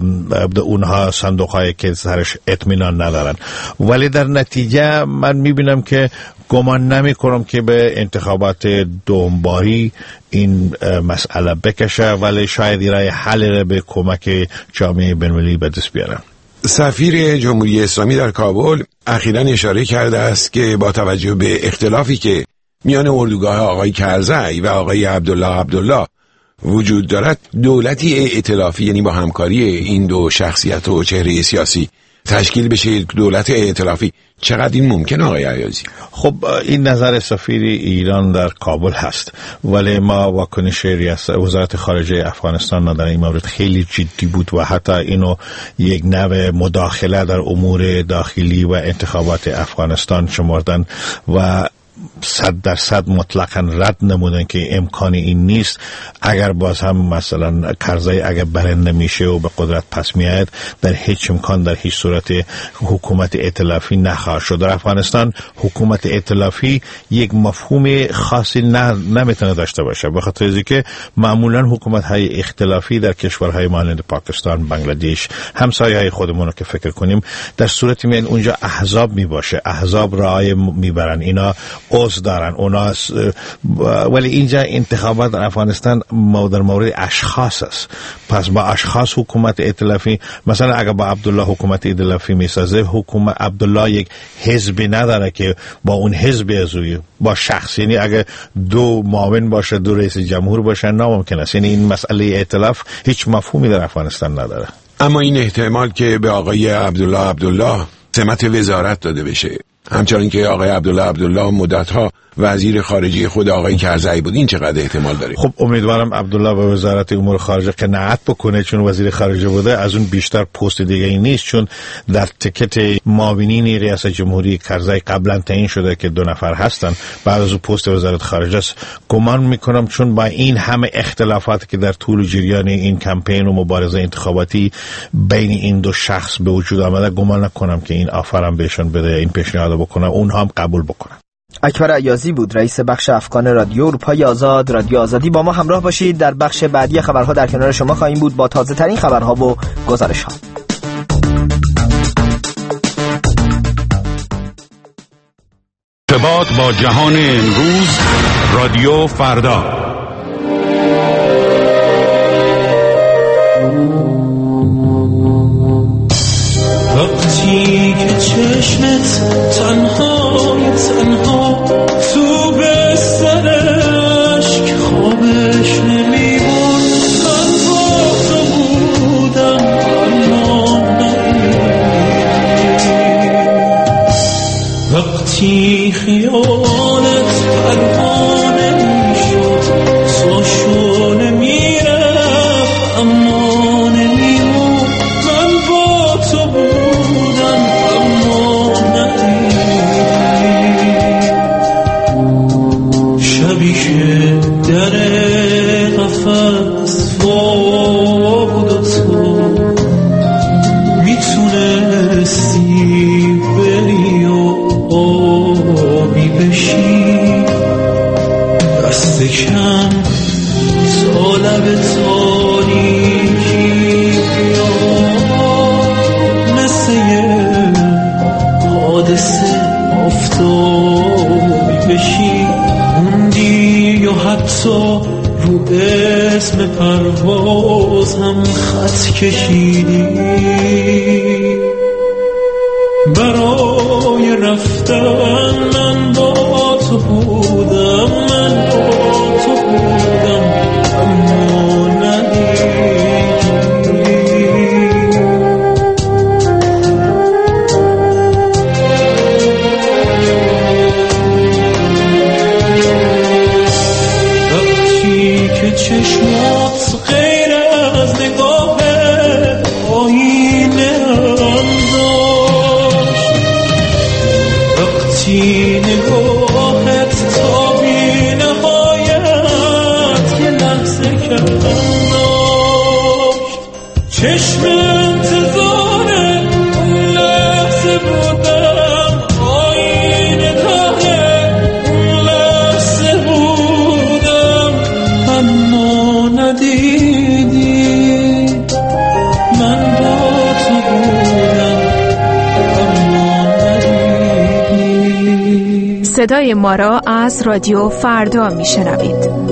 اونها صندوق هایی که سرش اطمینان ندارن. ولی در نتیجه من میبینم که گمان نمی کنم که به انتخابات دومباری این مسئله بکشه، ولی شاید رای حل را به کمک جامعه بین‌المللی به دست بیارن. سفیر جمهوری اسلامی در کابل اخیراً اشاره کرده است که با توجه به اختلافی که میان اردوگاه آقای کرزی و آقای عبدالله عبدالله وجود دارد، دولتی ائتلافی یعنی با همکاری این دو شخصیت و چهره سیاسی تشکیل بشه دولت ائتلافی. چقدر این ممکن آقای عیاضی؟ خب این نظر سفیر ایران در کابل هست، ولی ما واکنش ریاست وزارت خارجه افغانستان در این مورد خیلی جدی بود و حتی اینو یک نوع مداخله در امور داخلی و انتخابات افغانستان شمردن و صد درصد مطلقاً رد نمودن که امکانی این نیست. اگر باز هم مثلا کرزی اگر برنده میشه و به قدرت پس میاد، در هیچ امکان در هیچ صورت حکومت ائتلافی نخواهد شد. در افغانستان حکومت ائتلافی یک مفهوم خاصی نه نمیتونه داشته باشه، به خاطر اینکه معمولا حکومت های اختلافی در کشورهای مانند پاکستان، بنگلادش، همسایه های خودمون رو که فکر کنیم، در صورتی میان اونجا احزاب میباشه، احزاب رای میبرن، اینا اوز دارن اونا، ولی اینجا انتخابات در افغانستان در مورد اشخاص است. پس با اشخاص حکومت ائتلافی، مثلا اگر با عبدالله حکومت ائتلافی میسازه، حکومت عبدالله یک حزبی نداره که با اون حزب ازوی با شخص، یعنی اگر دو معاون باشه، دو رئیس جمهور باشه، ناممکن است. یعنی این مسئله ائتلاف هیچ مفهومی در افغانستان نداره. اما این احتمال که به آقای عبدالله عبدالله سمت وزارت داده بشه همچنین که آقای عبدالله عبدالله مدتها وزیر خارجه خود آقای کرزی بود. این چقدر احتمال داره؟ خب امیدوارم عبدالله و وزارت امور خارجه قناعت بکنه، چون وزیر خارجه بوده. از اون بیشتر پست دیگه ای نیست، چون در تکت معاونین ریاست جمهوری کرزی قبلا تعیین شده که دو نفر هستن، بعد از اون پست وزارت خارجه است. گمان میکنم چون با این همه اختلافات که در طول جریان این کمپین و مبارزه انتخاباتی بین این دو شخص به وجود آمده، گمان نکنم که این آفرم بهشون بده، این پیشنهاد بکنه، اونها هم قبول بکنن. اکبر عیازی بود، رئیس بخش افغان رادیو اروپای آزاد، رادیو آزادی. با ما همراه باشید. در بخش بعدی خبرها در کنار شما خواهیم بود با تازه ترین خبرها و گزارش ها. ارتباط با جهان امروز، رادیو فردا. وقتی که چشمت تنهای تنها تو بستر عشق خوابش نمیبود، من با تو بودم اما ندیدی. وقتی خیالت پروانه میشد ساشو نمیرفت اما نمیمون، من با تو بودم اما ندیدی. شبی که در قفس وا بود و تو میتونستی بری و آبی بشی، دست کم تا لب تاریکی مثل یه حادثه آفتابی بشی، موندی یا حتی رو اسم پرواز هم خط کشیدی. برای رفتن من با تو بودم، من با تو بودم اما ندیدی. وقتی که چشمات غیر از نگاه آینه هم داشت، وقتی نگاهت تا بی نهایت یه لحظه کردم داشت، چشم انتظار اون لحظه بودم، آینه داره اون لحظه بودم اما ندیدی. من با تو بودم اما ندیدی. صدای ما را از رادیو فردا میشنوید.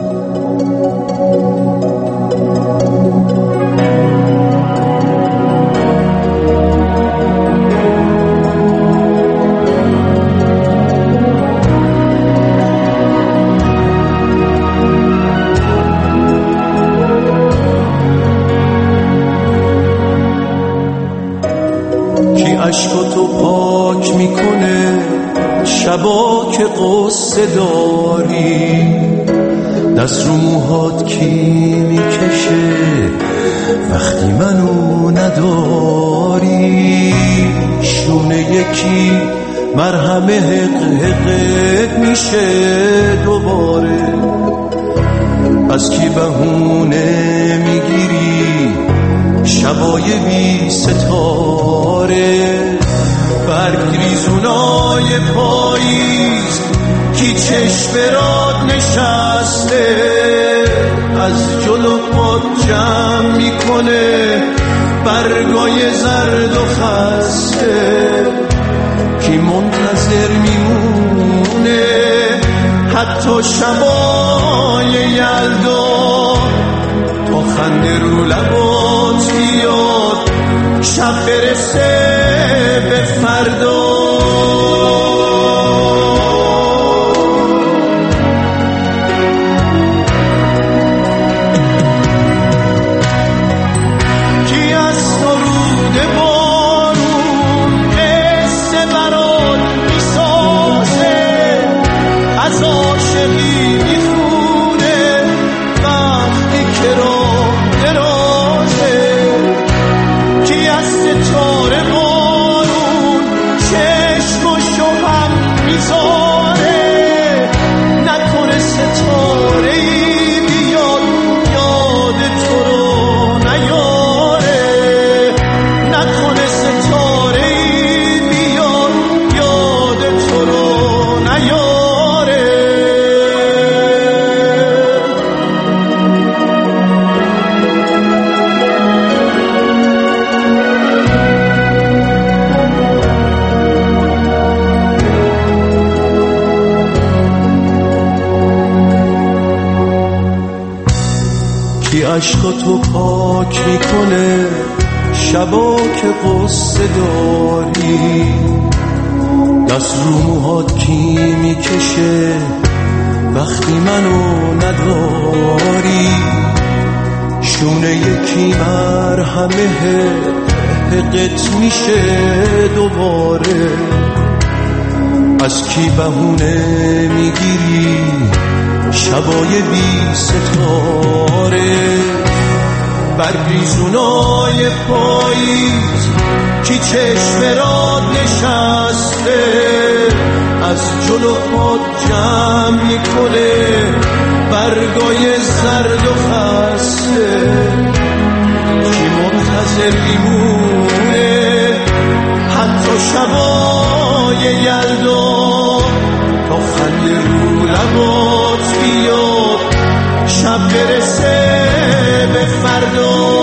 کی عشقاتو پاک میکنه شبا که قصه داری، دست رو موهات کی میکشه وقتی منو نداری، شونه یکی مرهمه حق حق میشه دوباره، از کی بهونه میگیری شبای بی ستاره، برگ ریزونای پاییز کی چشم راد نشسته، از جلو پات جمع میکنه برگای زرد و خسته، کی منتظر میمونه حتی شبای یلدا تا خنده رو لبات بیاد شب برسه به فردا. کی از سرود بارون قصه برات عشقاتو پاک میکنه شبا که قصه داری، دست رو موهات کی میکشه وقتی منو نداری، شونه یکی مرهمه حقت میشه دوباره، از کی بهونه میگیری شبای بی ستاره، برگریزونای پاییز کی چشم راد نشسته، از جلو پاد جمع میکنه برگای زرد و خسته، کی منتظر میمونه حتی شبای یلدا تا خنده رو لبات بیاد شب برسه به فردا.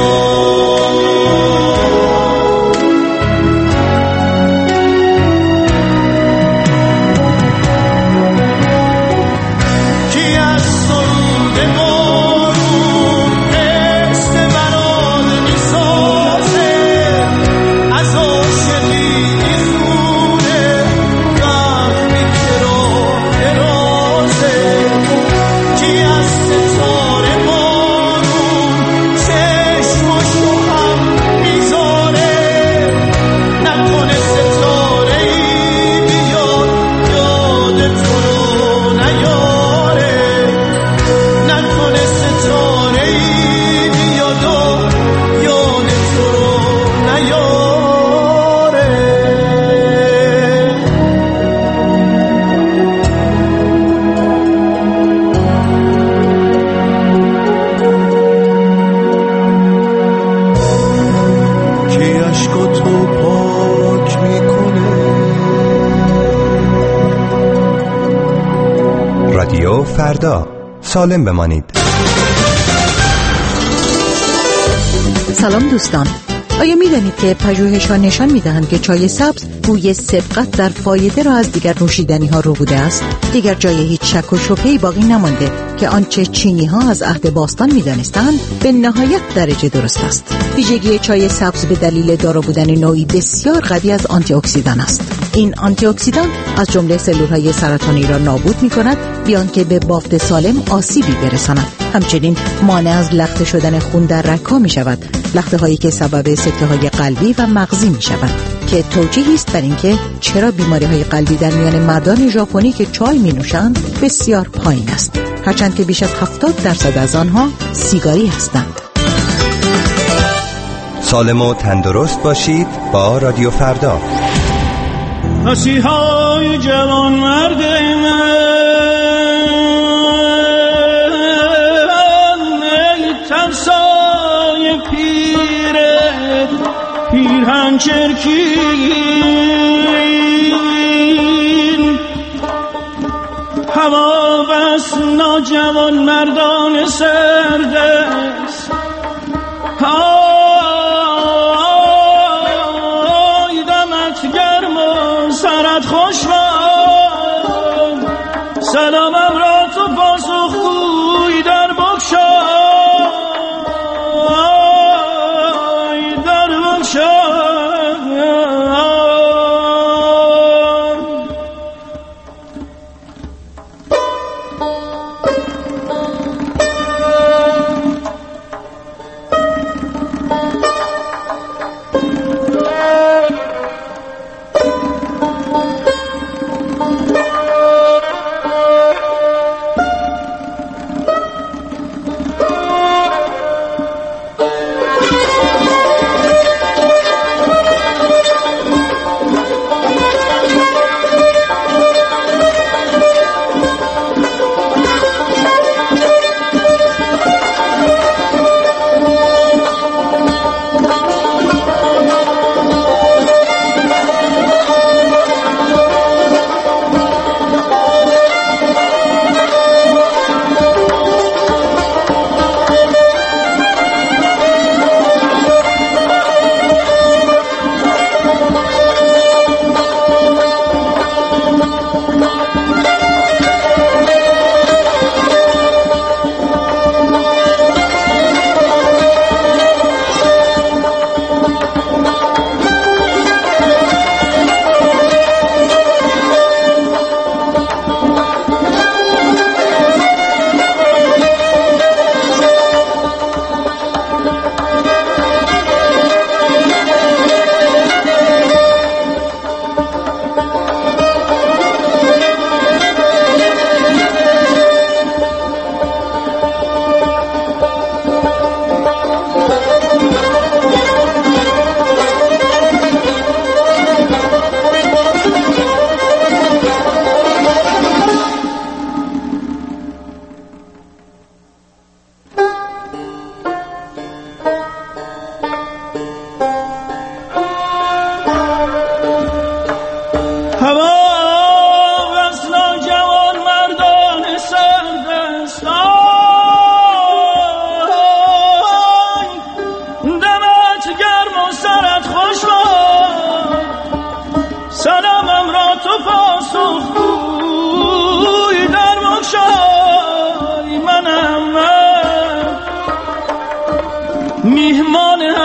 فردا سالم بمانید. سلام دوستان، آیا می دانید که پژوهش‌ها نشان می دهند که چای سبز بوی سبقت در فایده را از دیگر نوشیدنی ها رو بوده است؟ دیگر جای هیچ شک و شبهه‌ای باقی نمانده که آنچه چینی ها از عهد باستان می دانستند به نهایت درجه درست است. ویژگی چای سبز به دلیل دارا بودن نوعی بسیار قوی از آنتی اکسیدان است. این آنتی اکسیدان از جمله سلول‌های سرطانی را نابود می‌کند بیان که به بافت سالم آسیبی برساند. همچنین مانع از لخته شدن خون در رگ‌ها می‌شود، لخته‌هایی که سبب سکته‌های قلبی و مغزی می‌شوند، که توجیهی است بر اینکه چرا بیماری‌های قلبی در میان مردان ژاپنی که چای می‌نوشند بسیار پایین است، هرچند که بیش از هفتاد درصد از آنها سیگاری هستند. سالم و تندرست باشید با رادیو فردا. مسیحای جوان مرد من، ای ترسای پیرت پیرهن چرکین، هوا بس ناجوان مردان سردست، خوش باد سلامم را تو پاسخ گوی در بخشای در بخشای.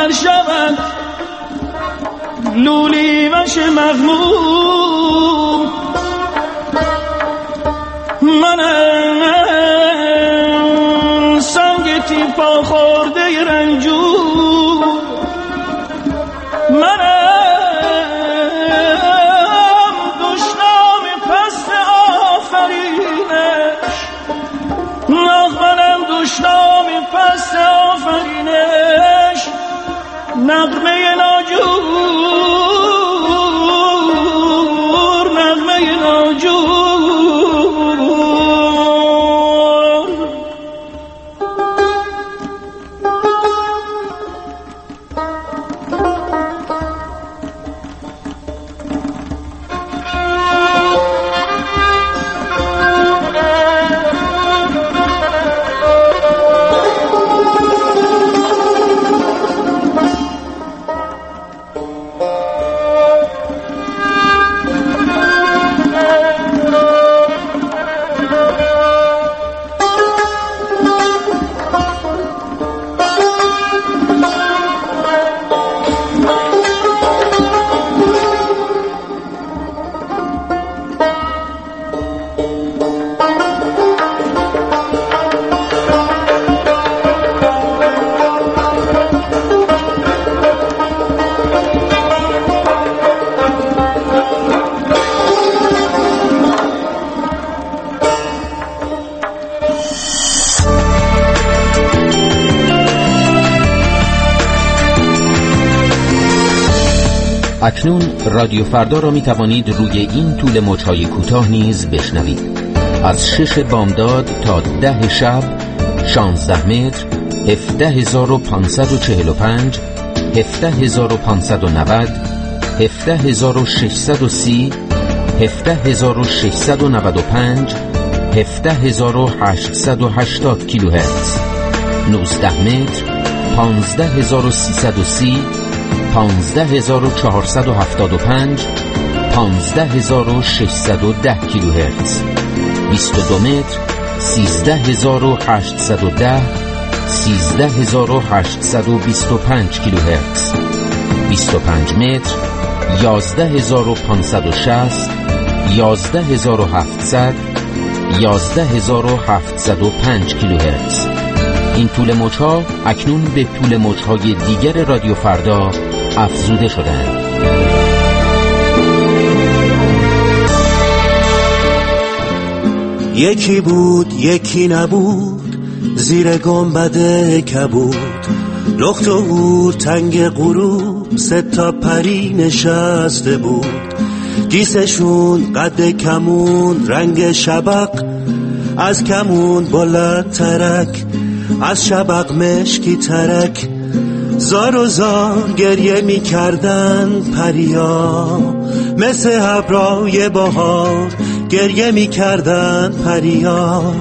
هر شبت لولی وش مغموم منم سنگ تیپا خورده رنجور منم دشنام پست آفرینش نغمنم دشنام پست آفرینش نغمه ناجور نغمه ناجور اکنون رادیو فردا را می توانید روی این طول موج‌های کوتاه نیز بشنوید. از شش بامداد تا ده شب شانزده متر، هفده هزار و پانصد و چهل و پنج، هفده هزار و پانصد و نود، هفده هزار و ششصد و سی، هفده هزار و ششصد و نود و پنج، هفده هزار و هشتصد و هشتاد کیلوهرتز. نوزده متر، پانزده هزار و سیصد و سی، پانزده هزار و چهارصد و هفتاد و پنج، پانزده هزار و ششصد و ده کیلوهرتز. بیست و دو متر، سیزده هزار و هشتصد و ده، سیزده هزار و هشتصد و بیست و پنج کیلوهرتز. بیست و پنج متر، یازده هزار و پانصد و شصت، یازده هزار و هفتصد، یازده هزار و هفتصد و پنج کیلوهرتز. این طول موج‌ها اکنون به طول موج‌های دیگر رادیو فردا افزوده شدند. یکی بود یکی نبود، زیر گنبد کبود، لخت و هور تنگ غروب، سه تا پری نشسته بود. گیسشون قد کمون، رنگ شبق از کمون بلند ترک، از شبق مشکی ترک. زار و زار گریه می کردن پریا، مثل ابرای بهار گریه می کردن پریا.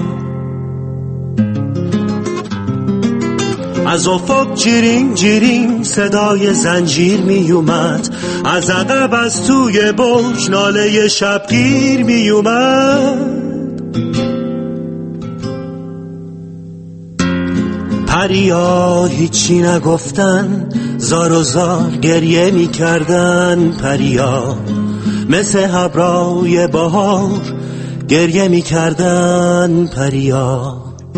از افق جیرین جیرین صدای زنجیر می اومد، از عقب از توی برج ناله شبگیر می اومد. پریا هیچی نگفتن، زار و زار گریه می کردن پریا، مثل ابرای بهار گریه می کردن پریا.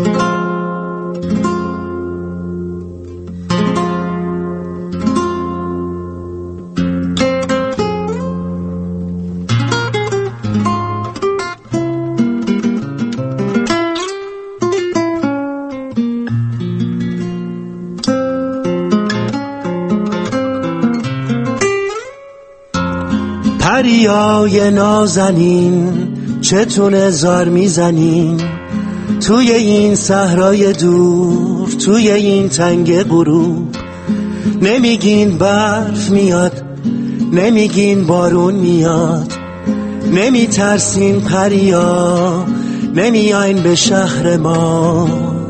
پریای نازنین چتونه زار میزنین، توی این صحرای دور، توی این تنگ غروب. نمیگین برف میاد، نمیگین بارون میاد، نمیترسین پریا، نمیاین به شهر ما.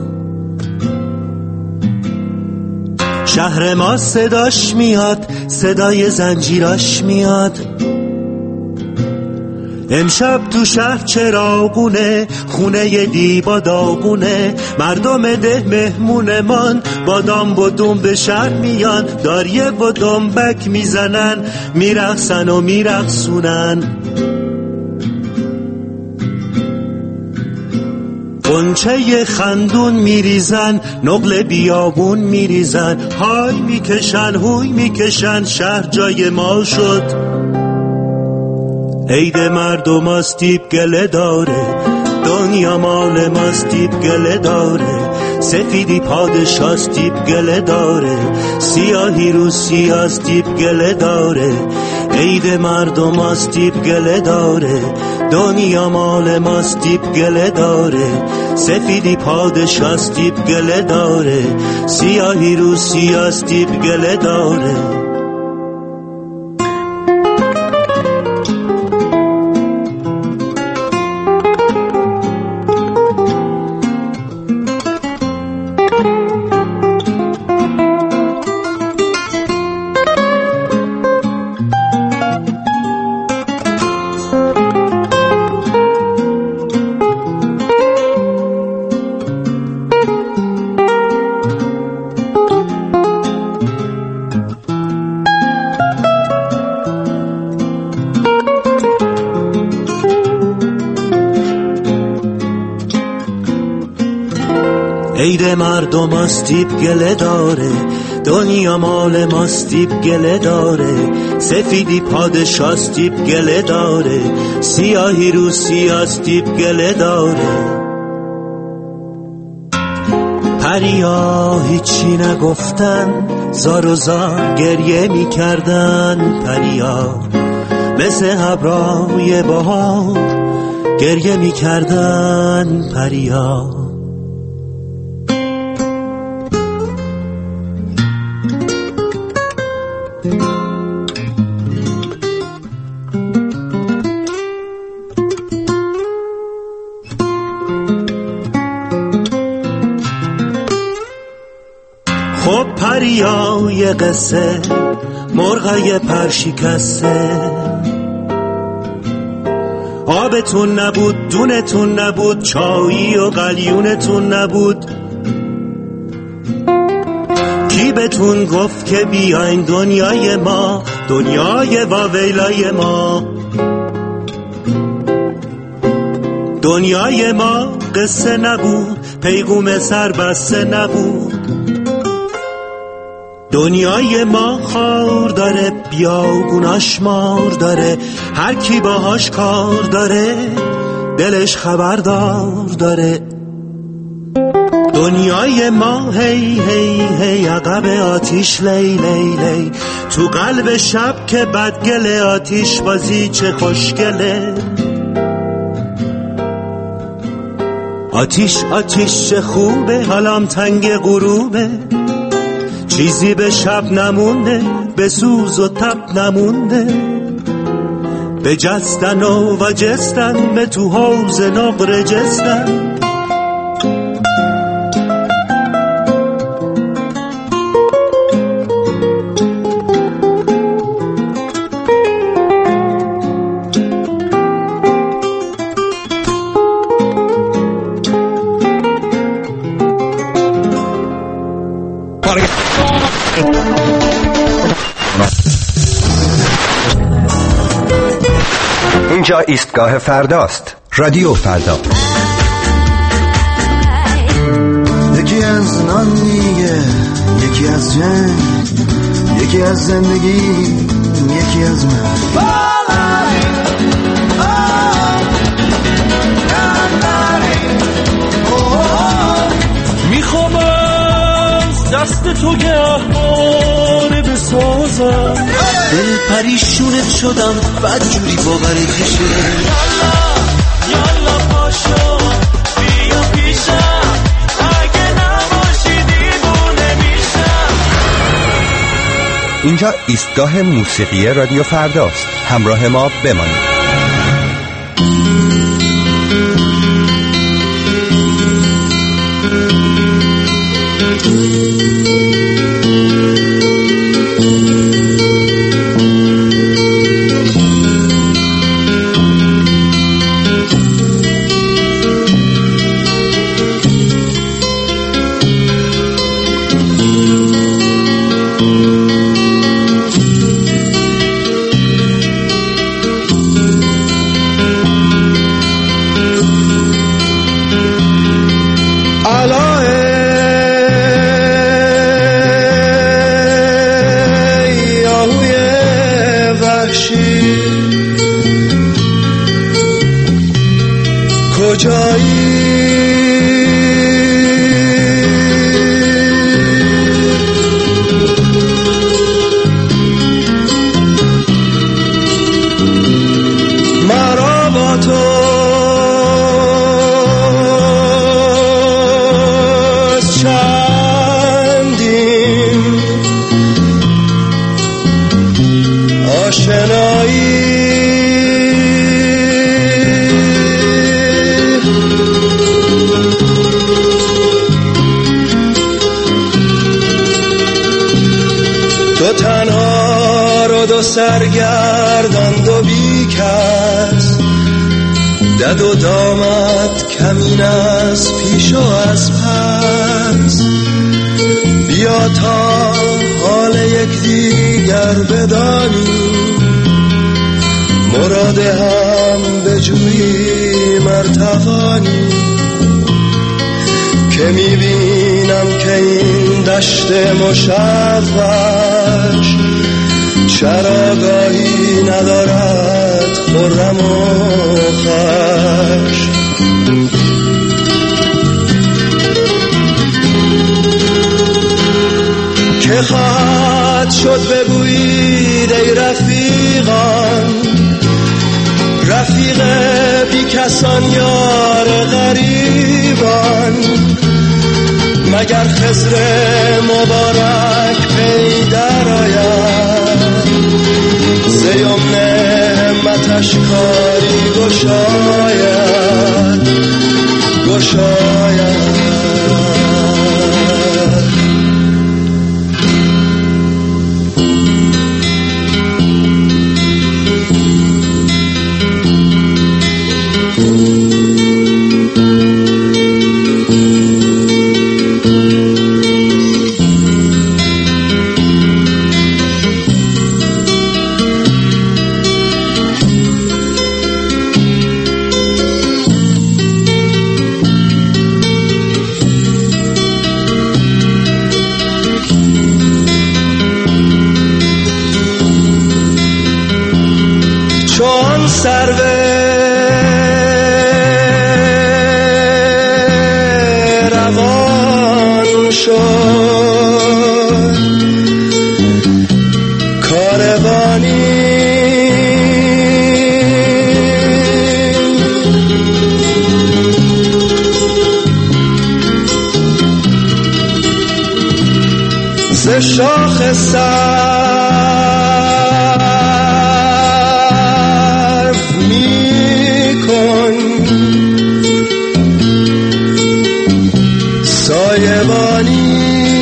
شهر ما صداش میاد، صدای زنجیراش میاد، امشب تو شهر چراغونه، خونه دیبا داغونه، مردم ده مهمونه من بادام و دم به شهر میان، داریه و دنبک میزنن، میرقصن و میرقصونن. قنچه خندون میریزن، نقل بیابون میریزن، های میکشن هوی میکشن، شهر جای ما شد. عید مردم استیب گله داره، دنیا مال ماستیب گله داره، سفیدی پادشاه استیب گله داره، سیاهی رو سیاستیب گله داره. عید مردم استیب گله داره، دنیا مال ماستیب گله داره، سفیدی پادشاه استیب گله داره، سیاهی رو سیاستیب گله داره. عید مردم استیب گله داره، دنیا مال ماستیب گله داره، سفیدی پادشاه استیب گله داره، سیاهی رو سیاستیب گله داره. پریا هیچی نگفتن، زار و زار گریه می کردن، پریا مثل ابرای بهار گریه می کردن، پریا. خب پریای قصه، مرغای پرشکسته، آبتون نبود، دونتون نبود، چایی و قلیونتون نبود. کی بهتون گفت که بیاین دنیای ما، دنیای واویلای ما. دنیای ما قصه نبود، پیغوم سربسته نبود. دنیای ما خار داره، بیابوناش مار داره، هر کی باهاش کار داره دلش خبردار داره. دنیای ما هی هی هی عقب آتیش لی لی لی، تو قلب شب که بدگله آتیش بازی چه خوشگله. آتیش آتیش چه خوبه، حالام تنگ غروبه، چیزی به شب نمونده، به سوز و تب نمونده. به جستن و و جستن، به تو حوض نقره جستن. اینجا ایستگاه فرداست. رادیو فردا. یکی از نان میگه، یکی از جنگ، یکی از زندگی، یکی از من. میخوام از دست تو گهواره بسازم، دل پریشونت شدم بدجوری باورکشه. یالا یالا پاشو بیا پیشم، اگه نباشی دیوونه میشم. اینجا ایستگاه موسیقی رادیو فرداست. همراه ما بمانید. کجایی مرا با تو چندین آشنایی تو تنها رو دو سرگردان دو بی کس دد و دامت کمین از پیش و از پس بیا تا حال یک دیگر بدانی مراد هم بجویی مرتوانی که میبینم که این دشت مشوش چراگاهی ندارد خرم و خوش که خواهد شد بگویید ای رفیقان رفیق بی کسان یار غریبان مگر خضر مبارک پیدر آید زیمن همتش کاری گشاید گشاید چون سرو روان شد کاروانی ز شاخ سرو میکن سایبانی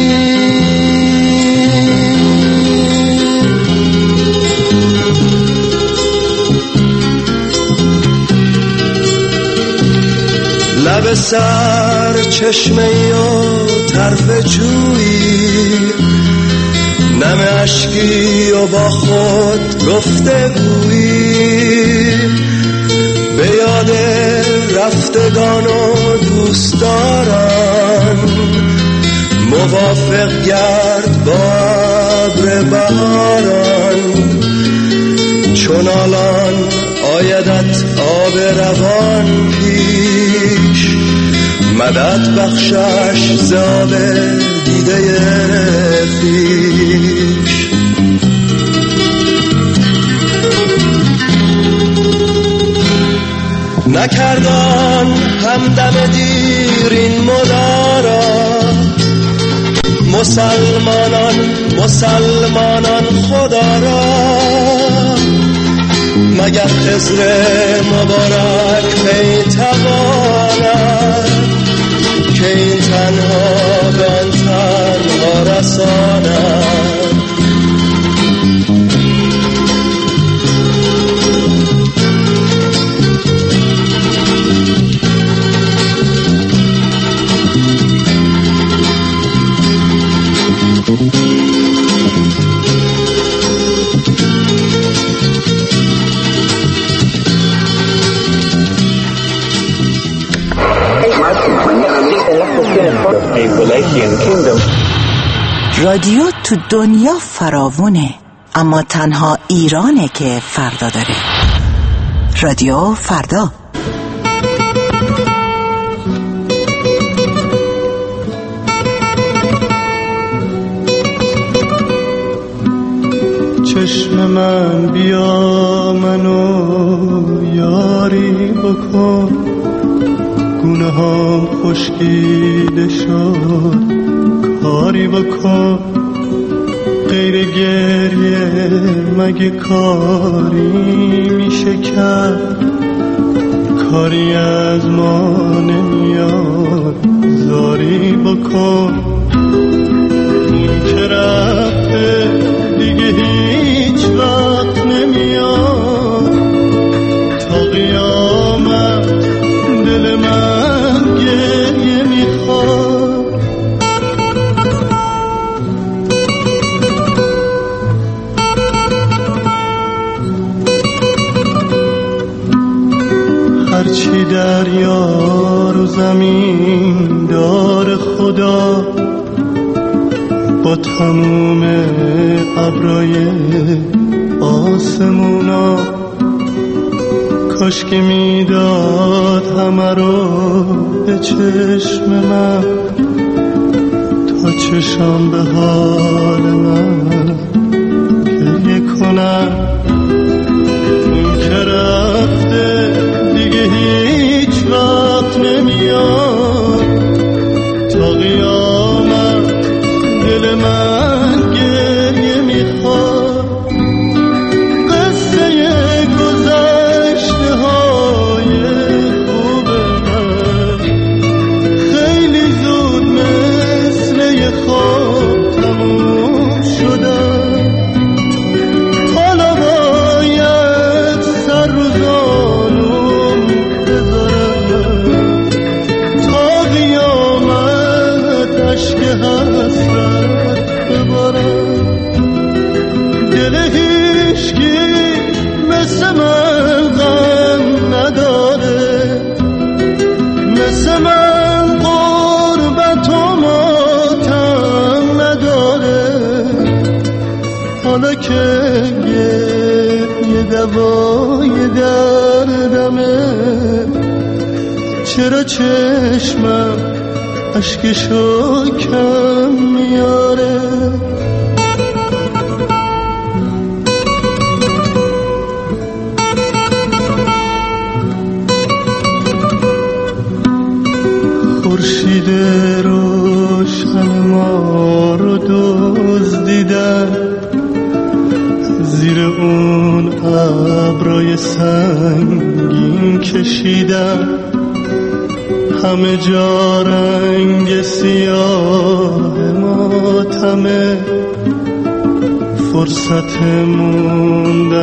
لب سر چشمه و طرف جویی نم اشکی و با خود گفته گویی به یاد رفتگان و دوستداران موافق گرد با ابر بهاران چون الان آیدت آب روان پیش مدد بخشش ز آب دیده خویش نکردان همدم دیر این مدارا مسلمانان مسلمانان خدا را مگر خضر مبارک پی تواند که این تنها به آن تنها رساند رادیو تو دنیا فراوونه، اما تنها ایرانه که فردا داره. رادیو فردا. من بیا منو یاری بکن، گناهام خشکیده شد کاری بکن، غیر گریه مگه کاری میشه کرد، کاری از ما نمیاد زاری بکن، اون که رفته دیگه هیچ وقت نمیاد، تا قیامت دل من گریه میخواد. هرچی دریا رو زمین دار خدا، با تموم ابرای آسمونا، کاش که میداد همه رو به چشم من، تا چشم به حال من گریه کنم، اون که رفته دیگه هیچ وقت نمیاد، تا قیامت دل من گریه میخواد. قصه گذشته های خوب من خیلی زود مثل یه خواب تموم شدن، حالا باید سر رو زانوم بذارم، تا قیامت عشق حسرت ببارم. دل هیچکی مثل من غم نداره، مثل من غربت و ماتم نداره، حالا که یه دوای دردمه، چرا چشمم اشکشو کم میاره. خورشید روشن ما رو دزدیدن، زیر اون ابرای سنگین کشیدن، همه جا رنگ سیاه ماتمه، فرصت موندن